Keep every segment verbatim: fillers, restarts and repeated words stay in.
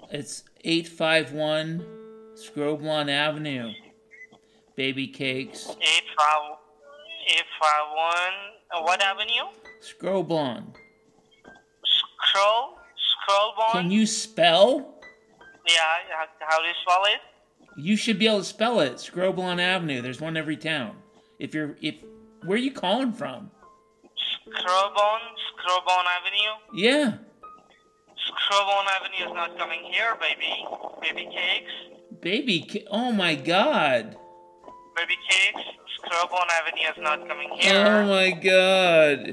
It's eight five one Scroblon Avenue. Baby Cakes. eight five one Uh, what avenue? Scroblon. Scroll? Scrollbone? Can you spell? Yeah, how, how do you spell it? You should be able to spell it. Scroblon Avenue. There's one in every town. If you're, if, where are you calling from? Screwbone? Screwbone Avenue? Yeah. Screwbone Avenue is not coming here, baby. Baby Cakes? Baby ca- oh my god. Baby Cakes? Screwbone Avenue is not coming here. Oh my god.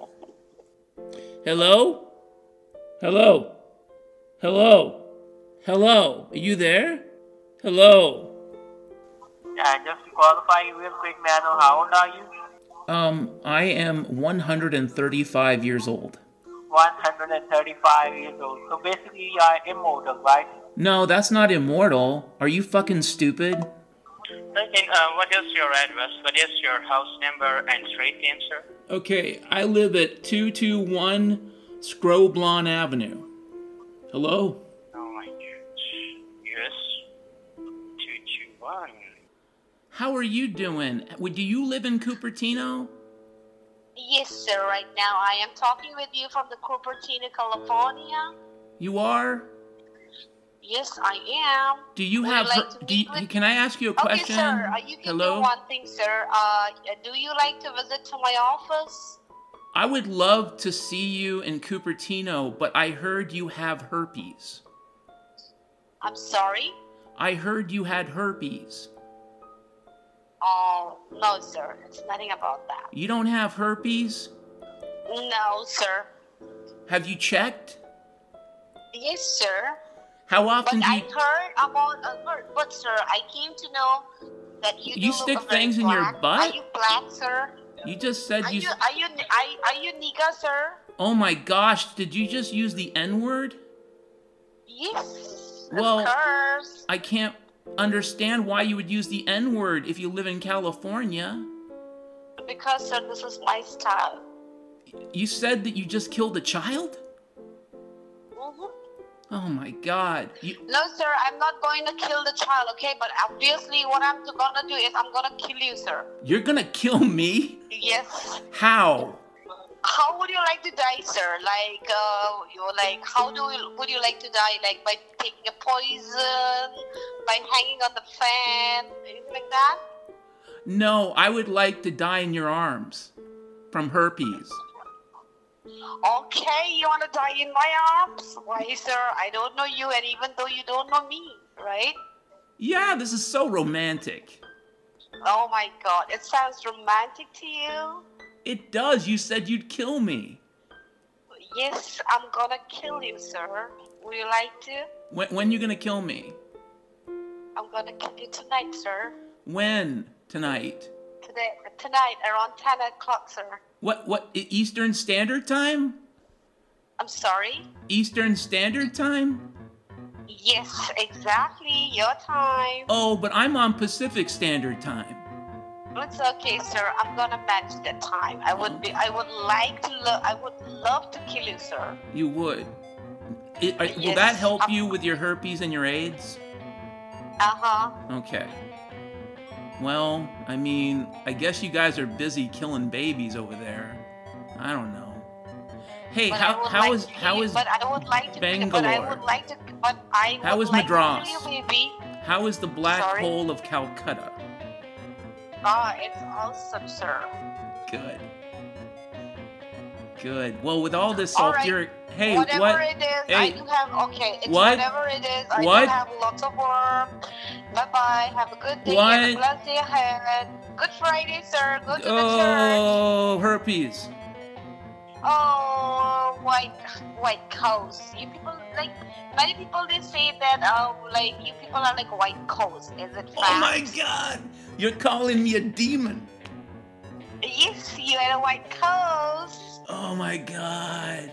Hello? Hello? Hello? Hello? Are you there? Hello? Yeah, just to qualify you real quick, man. How old are you? Um, I am one hundred thirty-five years old. one hundred thirty-five years old. So basically, you are immortal, right? No, that's not immortal. Are you fucking stupid? Okay, uh, what is your address? What is your house number and street name, sir? Okay, I live at two two one Scroblon Avenue. Hello? Oh my god. Yes. two two one How are you doing? Do you live in Cupertino? Yes, sir. Right now, I am talking with you from the Cupertino, California. You are? Yes, I am. Do you Would have? you like her- to do you, meet with- can I ask you a question? Okay, sir. Uh, you can Hello? do one thing, sir. Uh, do you like to visit to my office? I would love to see you in Cupertino, but I heard you have herpes. I'm sorry. I heard you had herpes. Oh, no, sir. It's nothing about that. You don't have herpes? No, sir. Have you checked? Yes, sir. How But often do I you... heard about a heard, but sir, I came to know that you. You do stick look very things in your black. butt? Are you black, sir? You just said Are you... you are you are, are you nigga, sir? Oh my gosh, did you just use the N-word? Yes. Well, of course. I can't understand why you would use the N-word if you live in California. Because, sir, this is my style. You said that you just killed a child? Mhm. Oh my god. You... No, sir, I'm not going to kill the child, okay? But obviously, what I'm gonna do is I'm gonna kill you, sir. You're gonna kill me? Yes. How? How would you like to die, sir? Like, uh, you like, how do you, would you like to die? Like by taking a poison, by hanging on the fan, anything like that? No, I would like to die in your arms. From herpes. Okay, you want to die in my arms? Why, sir? I don't know you, and even though you don't know me, right? Yeah, this is so romantic. Oh my God, it sounds romantic to you. It does. You said you'd kill me. Yes, I'm gonna kill you, sir. Would you like to? When, when you gonna kill me? I'm gonna kill you tonight, sir. When? Tonight? Today, tonight, around ten o'clock, sir. What, what, E- Eastern Standard Time? I'm sorry? Eastern Standard Time? Yes, exactly, your time. Oh, but I'm on Pacific Standard Time. It's okay, sir. I'm gonna match that time. I would be. I would like to. Lo- I would love to kill you, sir. You would. It, are- will Yes, that help I'm- you with your herpes and your AIDS? Uh huh. Okay. Well, I mean, I guess you guys are busy killing babies over there. I don't know. Hey, But I how would how like is to kill how you, is But I would like to. kill- But I Bangalore? would like to. But I How would is like Madras? to kill you, baby. how is the black Sorry? hole of Calcutta? Ah, it's awesome, sir. Good. Good. Well, with all this All right. sulfuric, hey, whatever what? it is, I Hey. do have. Okay, it's What? whatever it is. I What? do have lots of work. Bye bye. Have a good day. What? Have a blessed day ahead. Good Friday, sir. Go to the church. Oh, herpes. Oh, white white cows. You people like many people. They say that um like you people are like white cows. Is it fact? Oh my God! You're calling me a demon. Yes, you are a white cows. Oh my God.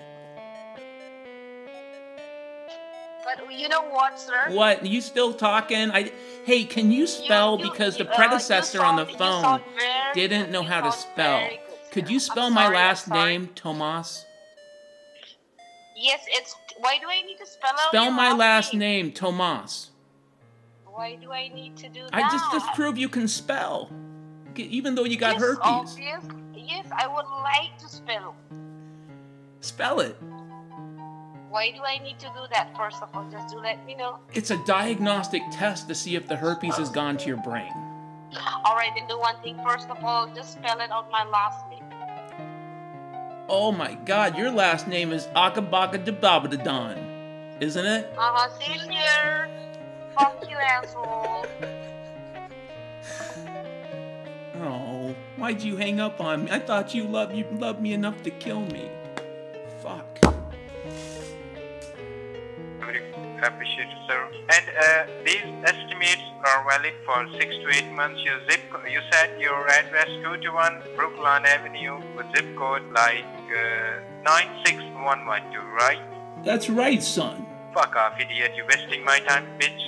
But you know what, sir? What? You still talking? I. Hey, can you spell You- you- because the uh, you predecessor on the sound- you phone sound very didn't good. know You how to sound spell. very good, Could sir. you spell I'm my sorry, I'm last sorry. name, Tomas? Yes, it's. Why do I need to spell out Spell your my last name? name, Tomas. Why do I need to do that? I just just prove you can spell. G- Even though you got yes, herpes. obvious. Yes, I would like to spell. Spell it. Why do I need to do that? First of all, just to let me know. It's a diagnostic test to see if the herpes has gone to your brain. All right, then do one thing. First of all, just spell it out my last name. Oh my god, your last name is Akabakadababadadon, isn't it? Uh-huh, same here. Fuck you, asshole. Oh, why'd you hang up on me? I thought you loved you loved me enough to kill me. Fuck. Very appreciated, sir. And uh, these estimates are valid for six to eight months. Your zip, co- you said your address two to one Brookline Avenue with zip code like uh, nine six one one two, right? That's right, son. Fuck off, idiot! You're wasting my time, bitch.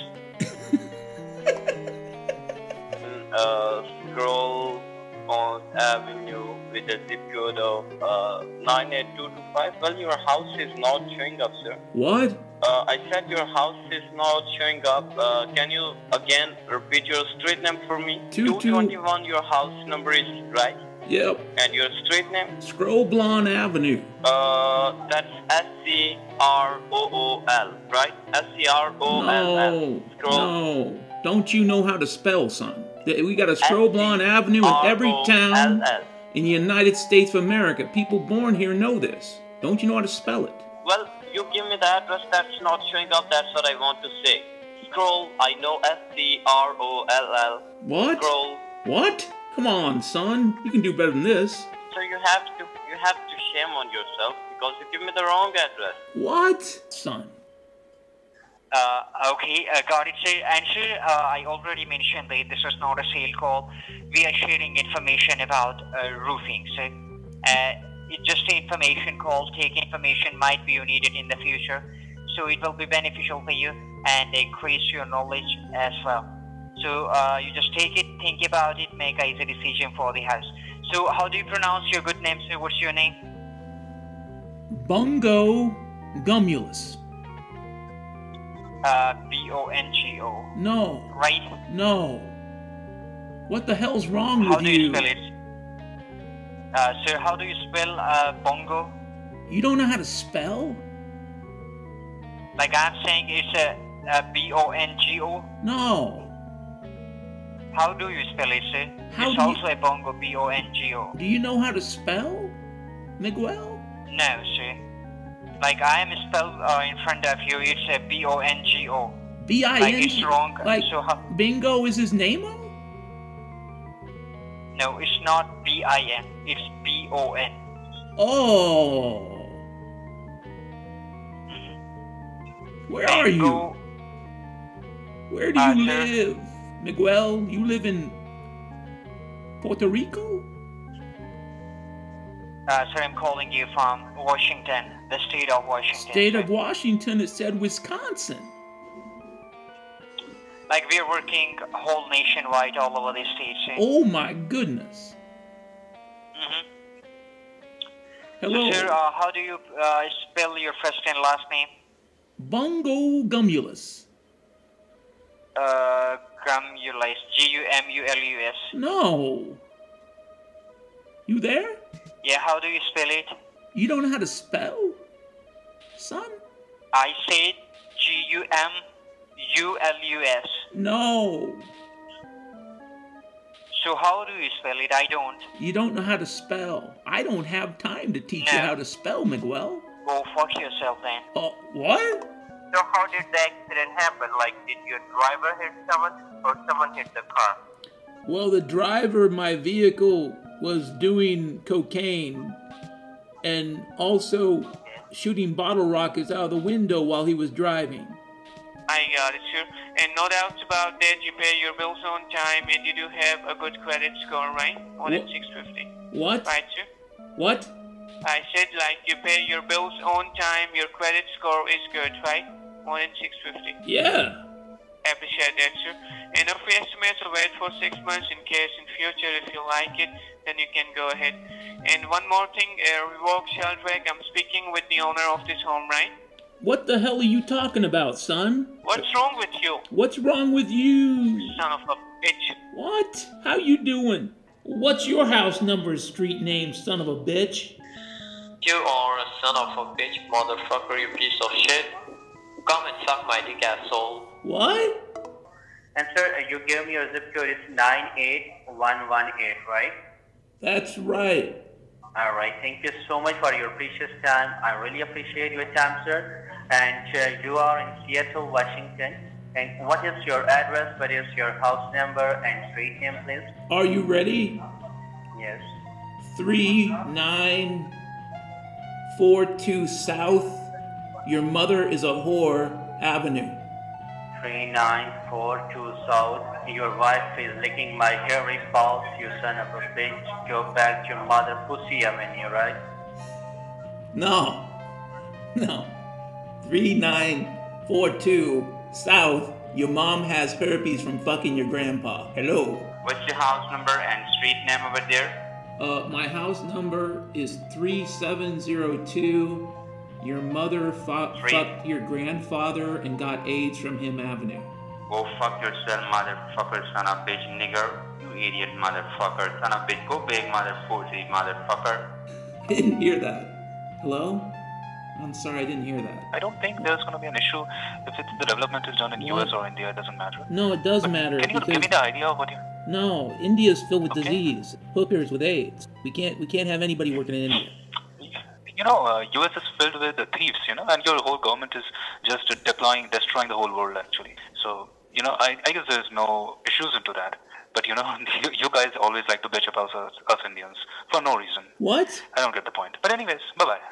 uh, Scroll on Avenue with a zip code of uh, nine eight two two five. Well, your house is not showing up, sir. What? Uh, I said your house is not showing up. Uh, can you again repeat your street name for me? Two- two- two twenty-one, your house number is right. Yep. And your street name? Scroll Blonde Avenue. Uh, that's S C R O O L, right? S C R O L L. No, Scroll. no. Don't you know how to spell, son? Th- We got a Scroll Blonde Avenue in every town S C R O L L. in the United States of America. People born here know this. Don't you know how to spell it? Well, you give me the address that's not showing up, that's what I want to say. Scroll, I know S C R O L L. What? Scroll. What? Come on, son. You can do better than this. So you have to you have to shame on yourself because you give me the wrong address. What? Son. Uh, okay, uh, got it, sir. And sir, uh, I already mentioned that this is not a sale call. We are sharing information about uh, roofing, sir. Uh, it's just an information call. Take information might be needed in the future, so it will be beneficial for you and increase your knowledge as well. So uh, you just take it, think about it, make a easy decision for the house. So how do you pronounce your good name, sir? What's your name? Bungo Gumulus. Uh, B O N G O. No. Right? No. What the hell's wrong How with do you spell it? Uh, sir, how do you spell uh, bongo? You don't know how to spell? Like I'm saying, it's a, a B O N G O. No. How do you spell it, sir? How it's do you- also a bongo, B O N G O. Do you know how to spell, Miguel? No, sir. Like I am spelled uh, in front of you, it's a B O N G O. B I Like N it's G. wrong. Like So how, Bingo is his name? no, it's not B I N. It's B O N. Oh. Where are you? Bongo, Where do Uh, you sir. live? Miguel, you live in Puerto Rico? Uh, sir, I'm calling you from Washington, the state of Washington. State sir. of Washington, it said Wisconsin. Like we're working whole nationwide, all over the state, sir. Oh my goodness. Mm-hmm. Hello. So, sir, uh, how do you uh, spell your first and last name? Bungo Gumulus. Uh, Gumulus. G U M U L U S. No. You there? Yeah, how do you spell it? You don't know how to spell? Son? I said G U M U L U S. No. So how do you spell it? I don't. You don't know how to spell. I don't have time to teach you No. how to spell, Miguel. Go fuck yourself then. Oh, what? So how did the accident happen? Like, did your driver hit someone or someone hit the car? Well, the driver of my vehicle was doing cocaine and also shooting bottle rockets out of the window while he was driving. I got it, sir. And no doubts about that, you pay your bills on time and you do have a good credit score, right? More than Wha- six fifty. What? Right, sir? What? I said, like, you pay your bills on time, your credit score is good, right? More than six fifty. Yeah. Appreciate that, sir. And if we estimate to wait for six months in case in future if you like it, then you can go ahead. And one more thing, uh, Revoke Sheldrake, I'm speaking with the owner of this home, right? What the hell are you talking about, son? What's wrong with you, What's wrong with you? son of a bitch? What? How you doing? What's your house number, street name, son of a bitch? You are a son of a bitch, motherfucker, you piece of shit. Come and suck my dick, asshole. What? And sir, you gave me your zip code is nine eight one one eight, right? That's right. Alright, thank you so much for your precious time. I really appreciate your time, sir. And uh, you are in Seattle, Washington. And what is your address? What is your house number and street name, please? Are you ready? Yes. three nine four two South. Your mother is a whore Avenue. three nine four two South. Your wife is licking my hairy balls, you son of a bitch. Go back to your mother pussy avenue, right? No. No. three nine four two South. Your mom has herpes from fucking your grandpa. Hello. What's your house number and street name over there? Uh, my house number is three seven zero two. Your mother fu- Three. fucked your grandfather and got AIDS from him Avenue. Go fuck yourself, motherfucker, son of bitch, nigger. You idiot motherfucker, son of bitch. Go big mother pussy, motherfucker. I didn't hear that. Hello? I'm sorry, I didn't hear that. I don't think there's going to be an issue if it's the development is done in U S or India. It doesn't matter. No, it does But matter Can you because give me the idea of what you? no, India's filled with Okay. disease, hookers with AIDS. We can't we can't have anybody working in India. You know, uh, U S is filled with uh, thieves. You know, and your whole government is just uh, deploying, destroying the whole world actually. So you know, I, I guess there's no issues into that. But you know, you, you guys always like to bitch about us, us Indians for no reason. What? I don't get the point. But anyways, bye bye.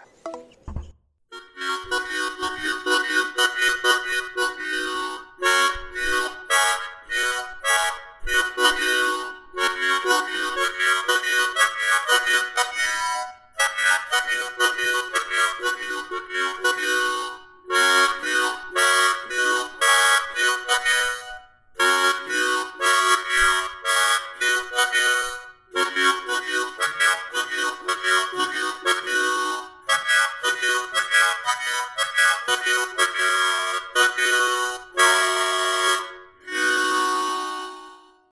Thank you.